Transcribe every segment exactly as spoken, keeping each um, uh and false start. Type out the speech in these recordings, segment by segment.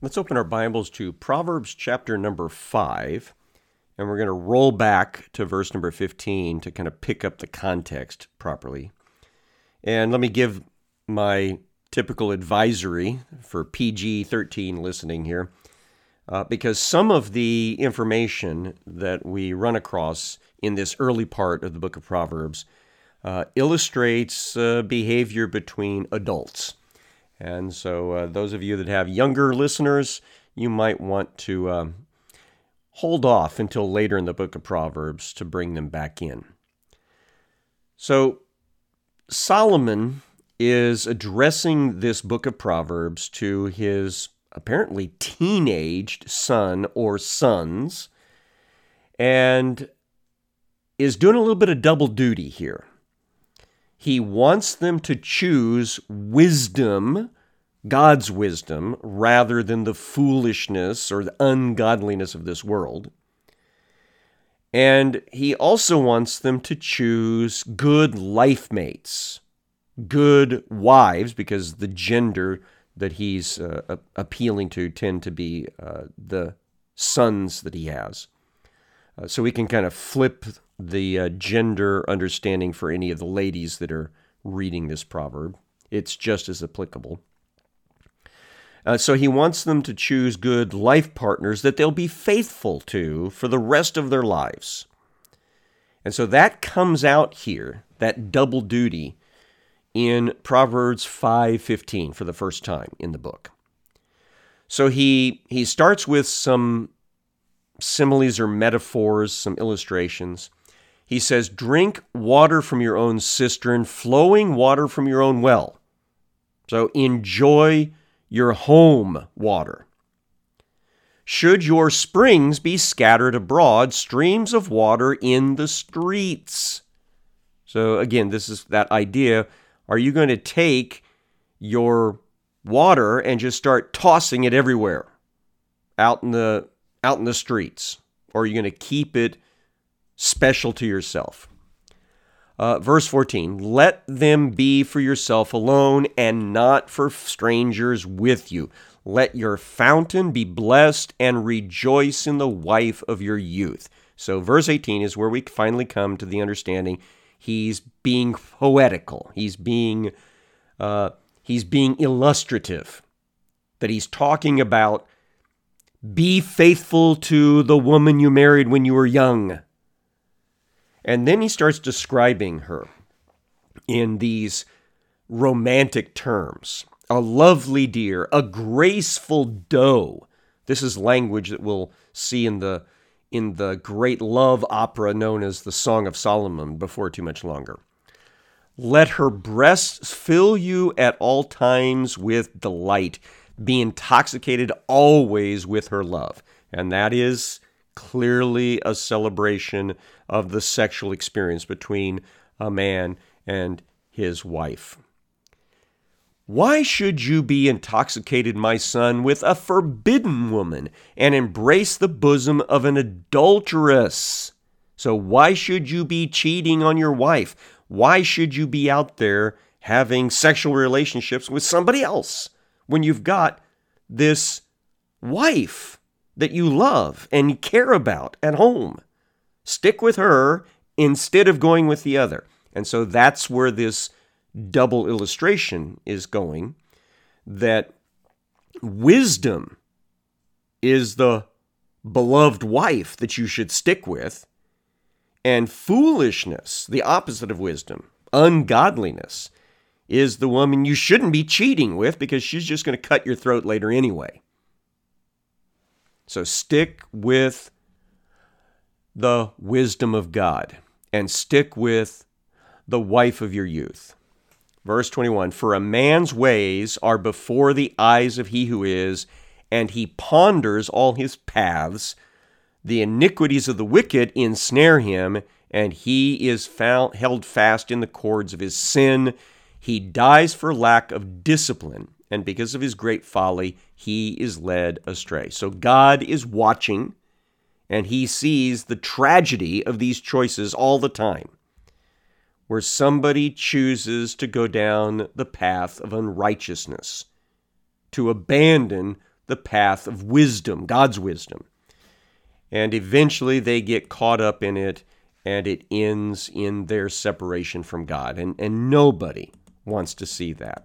Let's open our Bibles to Proverbs chapter number five, and we're going to roll back to verse number fifteen to kind of pick up the context properly. And let me give my typical advisory for P G thirteen listening here, uh, because some of the information that we run across in this early part of the book of Proverbs uh, illustrates uh, behavior between adults. And so uh, those of you that have younger listeners, you might want to um, hold off until later in the book of Proverbs to bring them back in. So Solomon is addressing this book of Proverbs to his apparently teenaged son or sons, and is doing a little bit of double duty here. He wants them to choose wisdom, God's wisdom, rather than the foolishness or the ungodliness of this world. And he also wants them to choose good life mates, good wives, because the gender that he's uh, appealing to tend to be uh, the sons that he has. Uh, so we can kind of flip the uh, gender understanding for any of the ladies that are reading this proverb. It's just as applicable. Uh, so he wants them to choose good life partners that they'll be faithful to for the rest of their lives. And so that comes out here, that double duty, in Proverbs five fifteen for the first time in the book. So he he starts with some similes or metaphors, some illustrations. He says, drink water from your own cistern, flowing water from your own well. So enjoy your home water. Should your springs be scattered abroad, streams of water in the streets. So again, this is that idea. Are you going to take your water and just start tossing it everywhere out in the out in the streets? Or are you going to keep it special to yourself? Uh, verse fourteen, let them be for yourself alone and not for strangers with you. Let your fountain be blessed and rejoice in the wife of your youth. So verse eighteen is where we finally come to the understanding he's being poetical. He's being, uh, he's being illustrative. That he's talking about be faithful to the woman you married when you were young. And then he starts describing her in these romantic terms. A lovely deer, a graceful doe. This is language that we'll see in the in the great love opera known as the Song of Solomon before too much longer. Let her breasts fill you at all times with delight. Be intoxicated always with her love. And that is clearly a celebration of the sexual experience between a man and his wife. Why should you be intoxicated, my son, with a forbidden woman and embrace the bosom of an adulteress? So why should you be cheating on your wife? Why should you be out there having sexual relationships with somebody else when you've got this wife that you love and care about at home? Stick with her instead of going with the other. And so that's where this double illustration is going, that wisdom is the beloved wife that you should stick with, and foolishness, the opposite of wisdom, ungodliness, is the woman you shouldn't be cheating with because she's just going to cut your throat later anyway. So stick with the wisdom of God and stick with the wife of your youth. Verse twenty-one, for a man's ways are before the eyes of he who is, and he ponders all his paths. The iniquities of the wicked ensnare him, and he is found, held fast in the cords of his sin. He dies for lack of discipline, and because of his great folly, he is led astray. So God is watching, and he sees the tragedy of these choices all the time, where somebody chooses to go down the path of unrighteousness, to abandon the path of wisdom, God's wisdom. And eventually they get caught up in it, and it ends in their separation from God. And, and nobody wants to see that.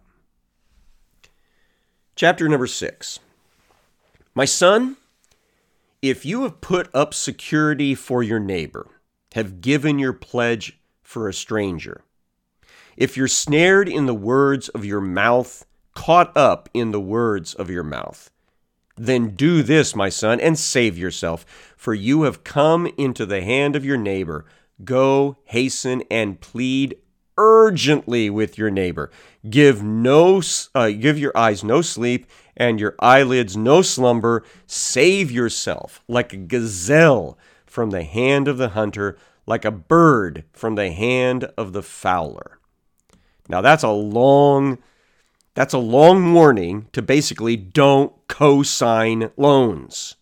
Chapter number six. My son, if you have put up security for your neighbor, have given your pledge for a stranger, if you're snared in the words of your mouth, caught up in the words of your mouth, then do this, my son, and save yourself, for you have come into the hand of your neighbor. Go, hasten, and plead urgently with your neighbor. Give no, uh, give your eyes no sleep, and your eyelids no slumber. Save yourself like a gazelle from the hand of the hunter, like a bird from the hand of the fowler. Now that's a long, that's a long warning to basically don't co-sign loans.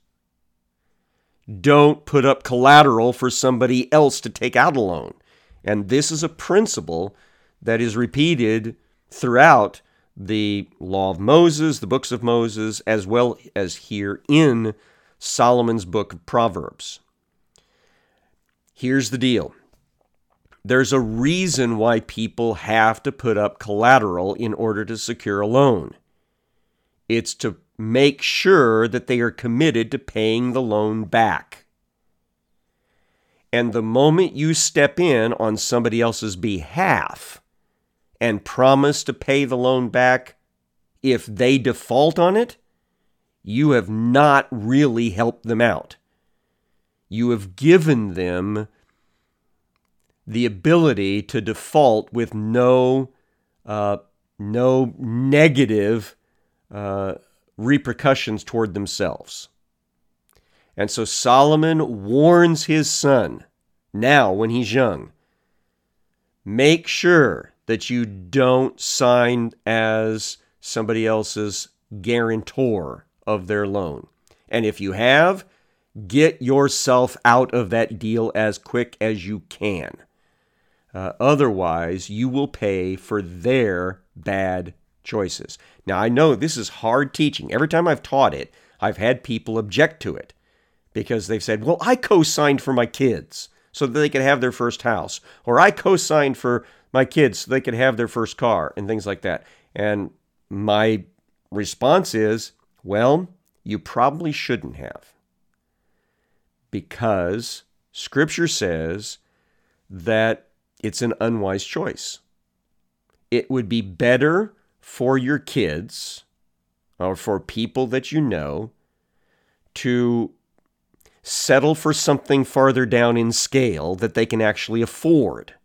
Don't put up collateral for somebody else to take out a loan. And this is a principle that is repeated throughout the Law of Moses, the books of Moses, as well as here in Solomon's book of Proverbs. Here's the deal. There's a reason why people have to put up collateral in order to secure a loan. It's to make sure that they are committed to paying the loan back. And the moment you step in on somebody else's behalf and promise to pay the loan back, if they default on it, you have not really helped them out. You have given them the ability to default with no, uh, no negative uh, repercussions toward themselves. And so Solomon warns his son, now when he's young, make sure that you don't sign as somebody else's guarantor of their loan. And if you have, get yourself out of that deal as quick as you can. Uh, otherwise, you will pay for their bad choices. Now, I know this is hard teaching. Every time I've taught it, I've had people object to it because they've said, well, I co-signed for my kids so that they could have their first house, or I co-signed for my kids so they could have their first car, and things like that. And my response is, well, you probably shouldn't have, because Scripture says that it's an unwise choice. It would be better for your kids or for people that you know to settle for something farther down in scale that they can actually afford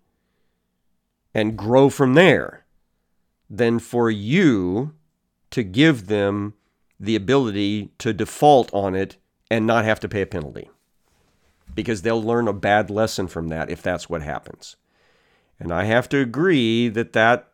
and grow from there than for you to give them the ability to default on it and not have to pay a penalty, because they'll learn a bad lesson from that if that's what happens. And I have to agree that that,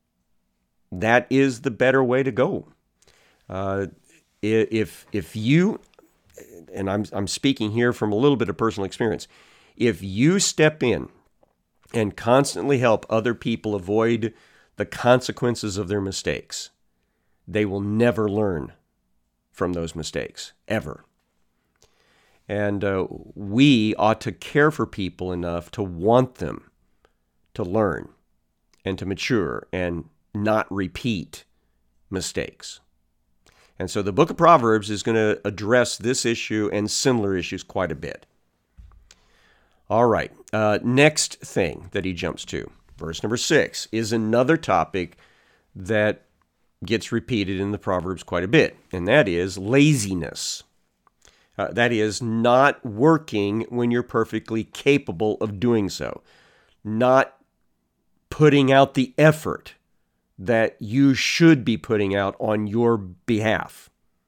that is the better way to go. Uh, if if you, and I'm I'm speaking here from a little bit of personal experience, if you step in and constantly help other people avoid the consequences of their mistakes, they will never learn from those mistakes, ever. And uh, we ought to care for people enough to want them to learn and to mature and not repeat mistakes. And so the book of Proverbs is going to address this issue and similar issues quite a bit. All right, uh, next thing that he jumps to, verse number six, is another topic that gets repeated in the Proverbs quite a bit, and that is laziness. Uh, that is not working when you're perfectly capable of doing so, not putting out the effort that you should be putting out on your behalf.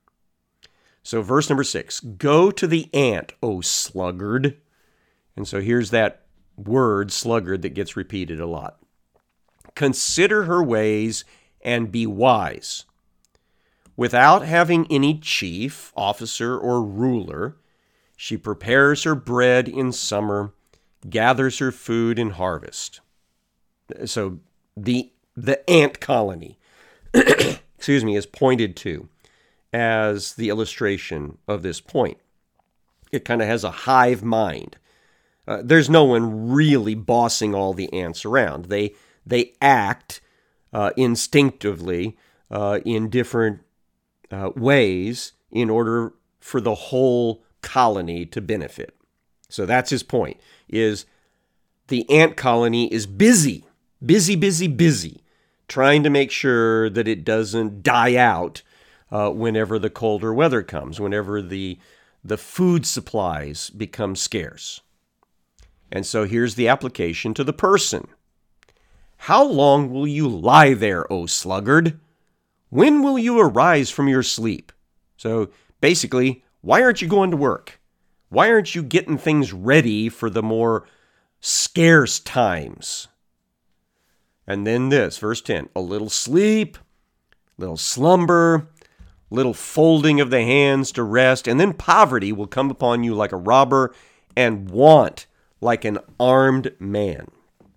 So verse number six, go to the ant, O sluggard. And so here's that word, sluggard, that gets repeated a lot. Consider her ways and be wise. Without having any chief, officer, or ruler, she prepares her bread in summer, gathers her food in harvest. So the the ant colony, excuse me, is pointed to as the illustration of this point. It kind of has a hive mind. Uh, there's no one really bossing all the ants around. They they act uh, instinctively uh, in different uh, ways in order for the whole colony to benefit. So that's his point, is the ant colony is busy, busy, busy, busy, trying to make sure that it doesn't die out uh, whenever the colder weather comes, whenever the, the food supplies become scarce. And so here's the application to the person. How long will you lie there, O sluggard? When will you arise from your sleep? So basically, why aren't you going to work? Why aren't you getting things ready for the more scarce times? And then this, verse ten, a little sleep, little slumber, little folding of the hands to rest, and then poverty will come upon you like a robber, and want like an armed man.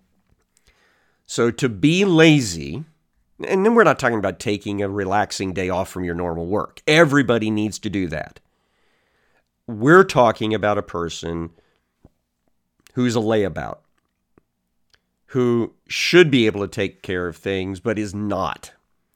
So to be lazy, and then we're not talking about taking a relaxing day off from your normal work. Everybody needs to do that. We're talking about a person who's a layabout, who should be able to take care of things, but is not.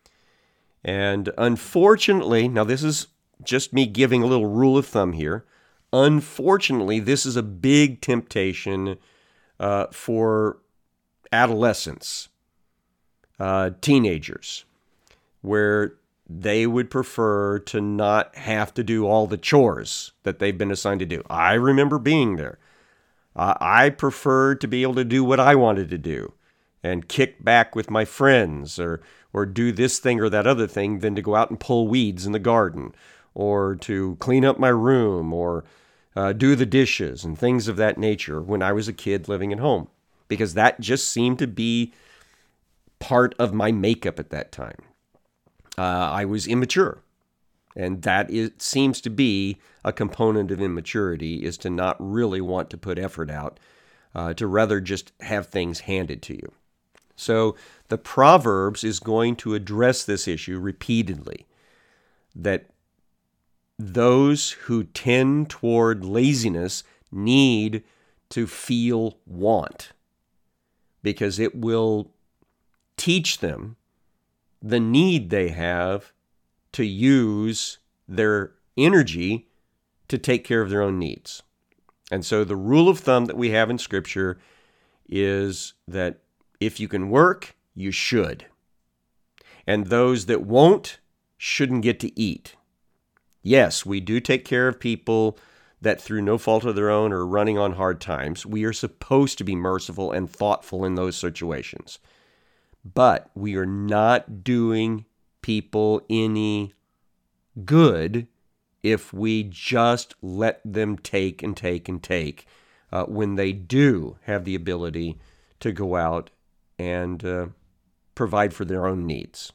And unfortunately, now this is just me giving a little rule of thumb here. Unfortunately, this is a big temptation uh, for adolescents, uh, teenagers, where they would prefer to not have to do all the chores that they've been assigned to do. I remember being there. Uh, I preferred to be able to do what I wanted to do and kick back with my friends or or do this thing or that other thing than to go out and pull weeds in the garden or to clean up my room or uh, do the dishes and things of that nature when I was a kid living at home, because that just seemed to be part of my makeup at that time. Uh, I was immature, and that is, seems to be a component of immaturity, is to not really want to put effort out, uh, to rather just have things handed to you. So the Proverbs is going to address this issue repeatedly, that those who tend toward laziness need to feel want, because it will teach them the need they have to use their energy to take care of their own needs. And so the rule of thumb that we have in Scripture is that if you can work, you should. And those that won't shouldn't get to eat. Yes, we do take care of people that through no fault of their own are running on hard times. We are supposed to be merciful and thoughtful in those situations. But we are not doing people any good if we just let them take and take and take uh, when they do have the ability to go out and uh, provide for their own needs.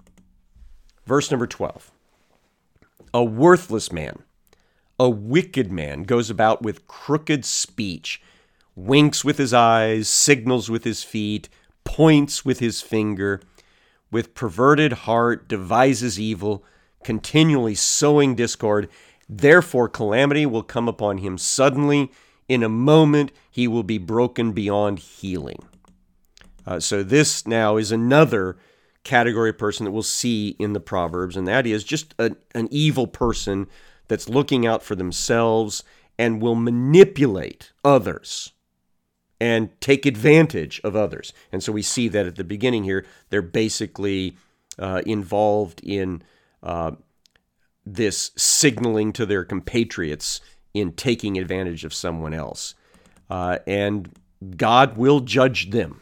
Verse number twelve. A worthless man, a wicked man, goes about with crooked speech, winks with his eyes, signals with his feet, points with his finger, with perverted heart devises evil, continually sowing discord. Therefore calamity will come upon him suddenly. In a moment he will be broken beyond healing. Uh, so this now is another category of person that we'll see in the Proverbs, and that is just a, an evil person that's looking out for themselves and will manipulate others and take advantage of others. And so we see that at the beginning here, they're basically uh, involved in uh, this signaling to their compatriots in taking advantage of someone else. Uh, and God will judge them.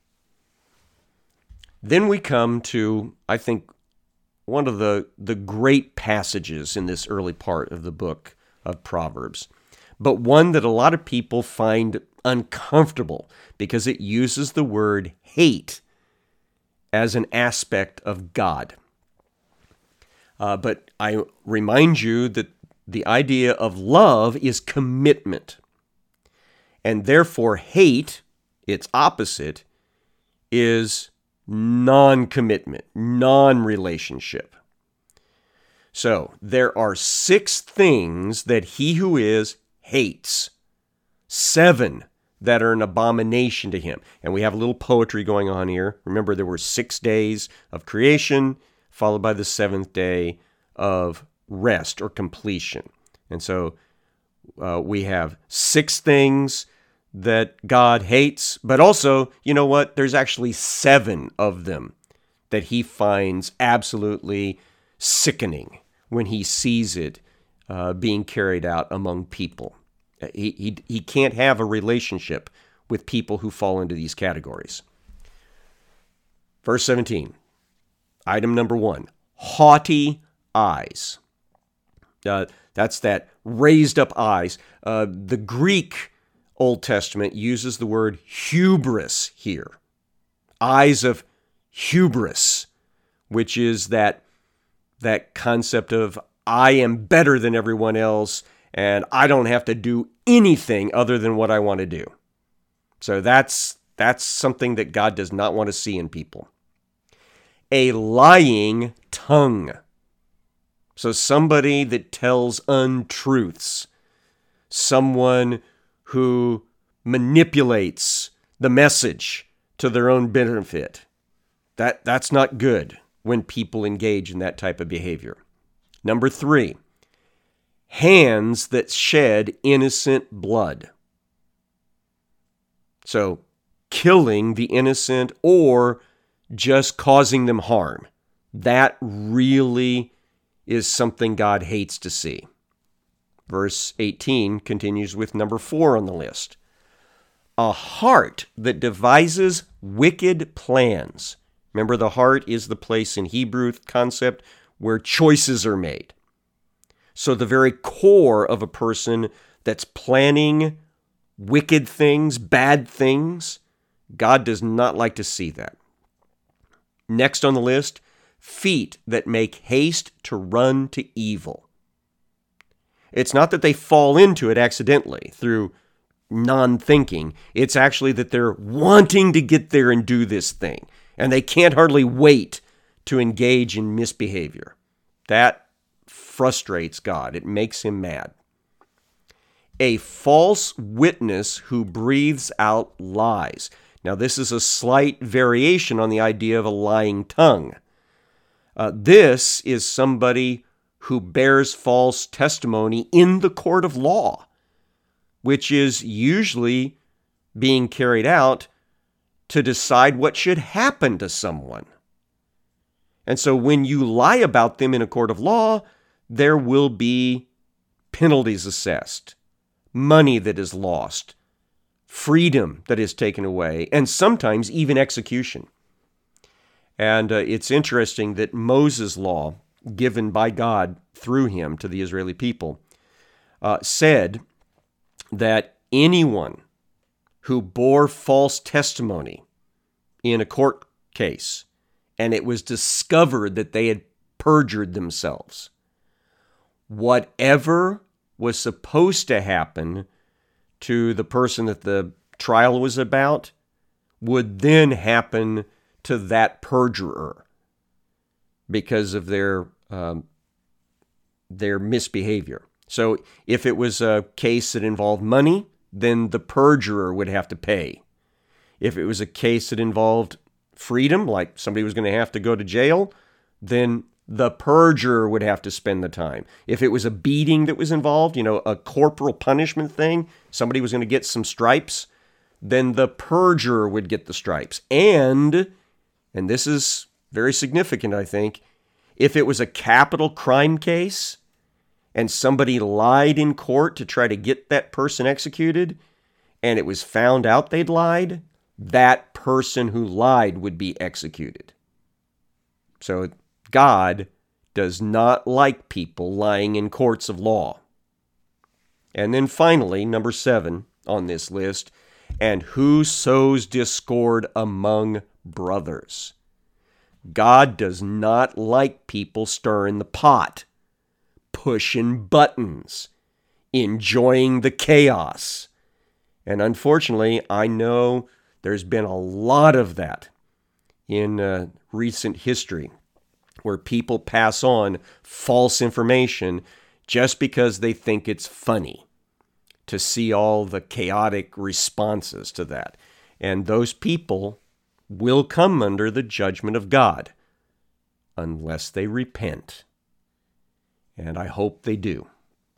Then we come to, I think, one of the, the great passages in this early part of the book of Proverbs, but one that a lot of people find uncomfortable because it uses the word hate as an aspect of God. Uh, but I remind you that the idea of love is commitment. And therefore hate, its opposite, is non-commitment, non-relationship. So there are six things that he who is hates. Seven that are an abomination to him. And we have a little poetry going on here. Remember, there were six days of creation, followed by the seventh day of rest or completion. And so uh, we have six things that God hates, but also, you know what? There's actually seven of them that he finds absolutely sickening when he sees it uh, being carried out among people. He, he, he can't have a relationship with people who fall into these categories. Verse seventeen, item number one, haughty eyes. Uh, that's that raised up eyes. Uh, the Greek Old Testament uses the word hubris here. Eyes of hubris, which is that, that concept of I am better than everyone else and I don't have to do anything other than what I want to do. So that's that's something that God does not want to see in people. A lying tongue. So somebody that tells untruths. Someone who manipulates the message to their own benefit. That, that's not good when people engage in that type of behavior. Number three, hands that shed innocent blood. So, killing the innocent or just causing them harm. That really is something God hates to see. Verse eighteen continues with number four on the list. A heart that devises wicked plans. Remember, the heart is the place in Hebrew concept where choices are made. So the very core of a person that's planning wicked things, bad things, God does not like to see that. Next on the list, feet that make haste to run to evil. It's not that they fall into it accidentally through non-thinking. It's actually that they're wanting to get there and do this thing, and they can't hardly wait to engage in misbehavior. That frustrates God. It makes him mad. A false witness who breathes out lies. Now, this is a slight variation on the idea of a lying tongue. Uh, this is somebody who bears false testimony in the court of law, which is usually being carried out to decide what should happen to someone. And so when you lie about them in a court of law, there will be penalties assessed, money that is lost, freedom that is taken away, and sometimes even execution. And uh, it's interesting that Moses' law, given by God through him to the Israeli people, uh, said that anyone who bore false testimony in a court case, and it was discovered that they had perjured themselves, whatever was supposed to happen to the person that the trial was about would then happen to that perjurer because of their um, their misbehavior. So if it was a case that involved money, then the perjurer would have to pay. If it was a case that involved freedom, like somebody was going to have to go to jail, then the perjurer would have to spend the time. If it was a beating that was involved, you know, a corporal punishment thing, somebody was going to get some stripes, then the perjurer would get the stripes. And, and this is very significant, I think, if it was a capital crime case and somebody lied in court to try to get that person executed, and it was found out they'd lied, that person who lied would be executed. So God does not like people lying in courts of law. And then finally, number seven on this list, and who sows discord among brothers. God does not like people stirring the pot, pushing buttons, enjoying the chaos. And unfortunately, I know there's been a lot of that in uh, recent history, where people pass on false information just because they think it's funny to see all the chaotic responses to that. And those people will come under the judgment of God unless they repent. And I hope they do.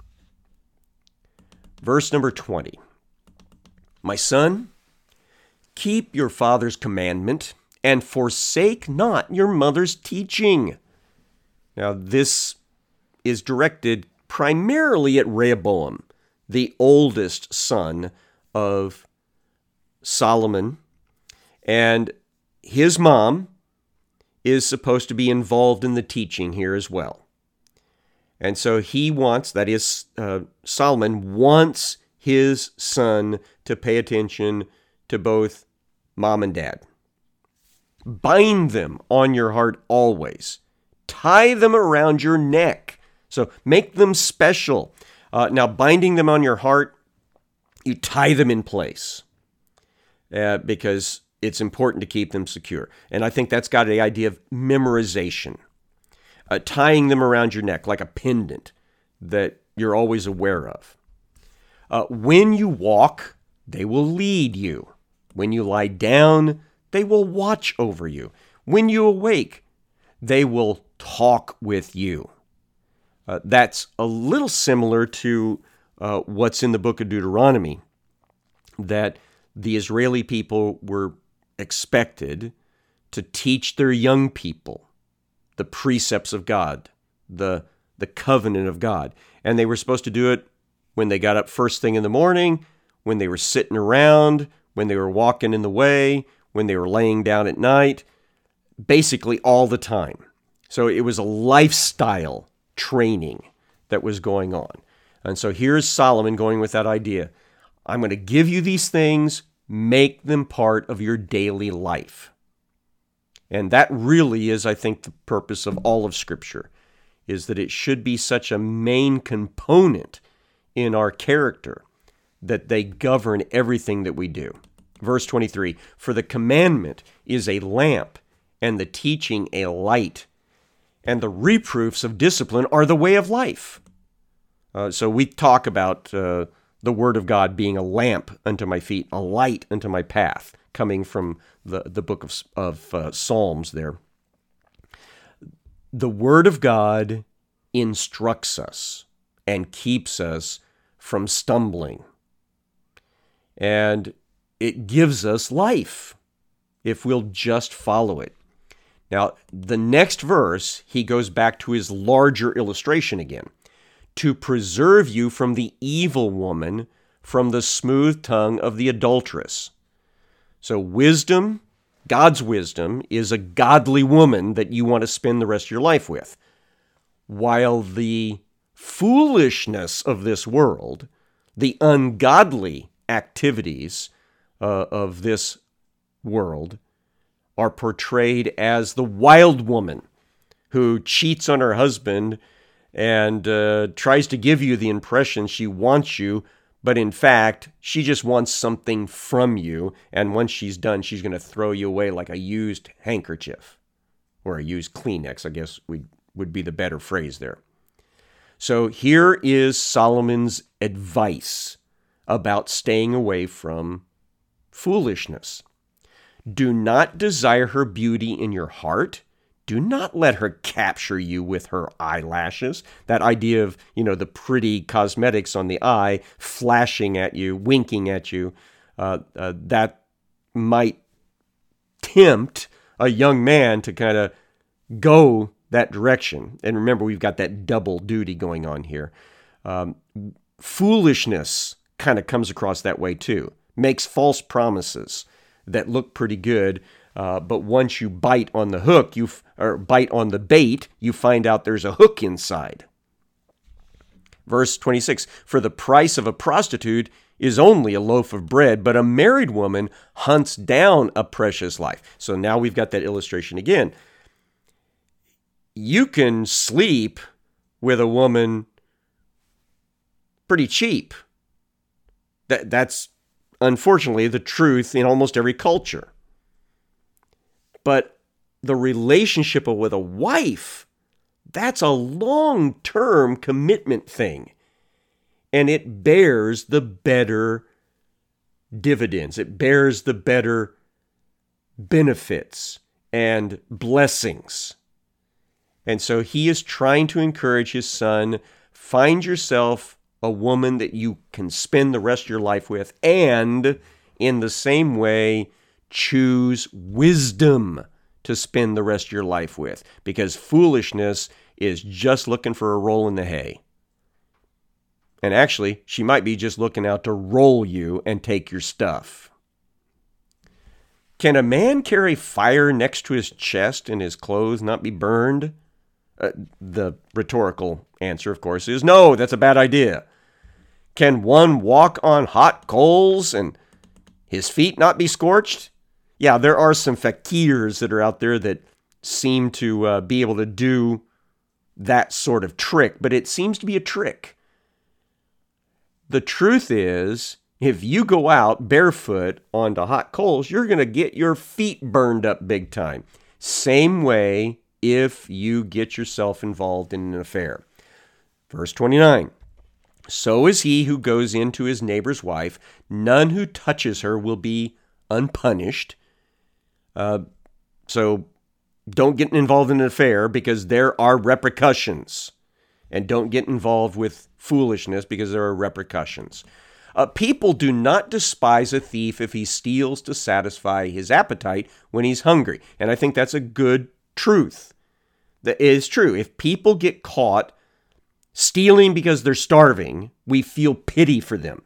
Verse number twenty. My son, keep your father's commandment and forsake not your mother's teaching. Now, this is directed primarily at Rehoboam, the oldest son of Solomon. And his mom is supposed to be involved in the teaching here as well. And so he wants, that is, uh, Solomon wants his son to pay attention to both mom and dad. Bind them on your heart always. Tie them around your neck. So make them special. Uh, now, binding them on your heart, you tie them in place uh, because it's important to keep them secure. And I think that's got the idea of memorization. Uh, tying them around your neck like a pendant that you're always aware of. Uh, when you walk, they will lead you. When you lie down, they will watch over you. When you awake, they will talk with you. Uh, that's a little similar to uh, what's in the book of Deuteronomy, that the Israeli people were expected to teach their young people the precepts of God, the, the covenant of God. And they were supposed to do it when they got up first thing in the morning, when they were sitting around, when they were walking in the way, when they were laying down at night, basically all the time. So it was a lifestyle training that was going on. And so here's Solomon going with that idea. I'm going to give you these things, make them part of your daily life. And that really is, I think, the purpose of all of Scripture, is that it should be such a main component in our character that they govern everything that we do. Verse twenty-three, for the commandment is a lamp, and the teaching a light, and the reproofs of discipline are the way of life. Uh, so we talk about uh, the Word of God being a lamp unto my feet, a light unto my path, coming from the, the book of, of uh, Psalms there. The Word of God instructs us and keeps us from stumbling. And it gives us life if we'll just follow it. Now, the next verse, he goes back to his larger illustration again. To preserve you from the evil woman, from the smooth tongue of the adulteress. So wisdom, God's wisdom, is a godly woman that you want to spend the rest of your life with. While the foolishness of this world, the ungodly activities uh, of this world are portrayed as the wild woman who cheats on her husband and uh, tries to give you the impression she wants you, but in fact, she just wants something from you, and once she's done, she's going to throw you away like a used handkerchief, or a used Kleenex, I guess would, would be the better phrase there. So here is Solomon's advice about staying away from foolishness. Do not desire her beauty in your heart. Do not let her capture you with her eyelashes. That idea of, you know, the pretty cosmetics on the eye flashing at you, winking at you, uh, uh, that might tempt a young man to kind of go that direction. And remember, we've got that double duty going on here. Um, foolishness kind of comes across that way too. Makes false promises that look pretty good, uh, but once you bite on the hook, you f- or bite on the bait, you find out there's a hook inside. Verse twenty-six, for the price of a prostitute is only a loaf of bread, but a married woman hunts down a precious life. So now we've got that illustration again. You can sleep with a woman pretty cheap. That that's unfortunately the truth in almost every culture. But the relationship with a wife, that's a long-term commitment thing. And it bears the better dividends. It bears the better benefits and blessings. And so he is trying to encourage his son, find yourself a woman that you can spend the rest of your life with, and in the same way, choose wisdom to spend the rest of your life with, because foolishness is just looking for a roll in the hay. And actually, she might be just looking out to roll you and take your stuff. Can a man carry fire next to his chest and his clothes not be burned? Uh, the rhetorical answer, of course, is no, that's a bad idea. Can one walk on hot coals and his feet not be scorched? Yeah, there are some fakirs that are out there that seem to uh, be able to do that sort of trick, but it seems to be a trick. The truth is, if you go out barefoot onto hot coals, you're going to get your feet burned up big time. Same way if you get yourself involved in an affair. Verse twenty-nine, so is he who goes into his neighbor's wife. None who touches her will be unpunished. Uh, so don't get involved in an affair because there are repercussions. And don't get involved with foolishness because there are repercussions. Uh, people do not despise a thief if he steals to satisfy his appetite when he's hungry. And I think that's a good truth. That is true. If people get caught stealing because they're starving, we feel pity for them.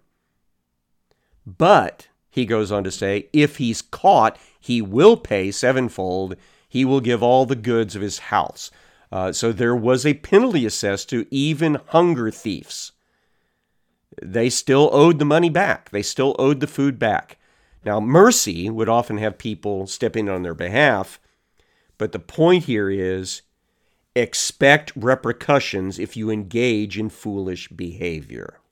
But, he goes on to say, if he's caught, he will pay sevenfold. He will give all the goods of his house. Uh, so there was a penalty assessed to even hunger thieves. They still owed the money back. They still owed the food back. Now, mercy would often have people step in on their behalf, but the point here is expect repercussions if you engage in foolish behavior.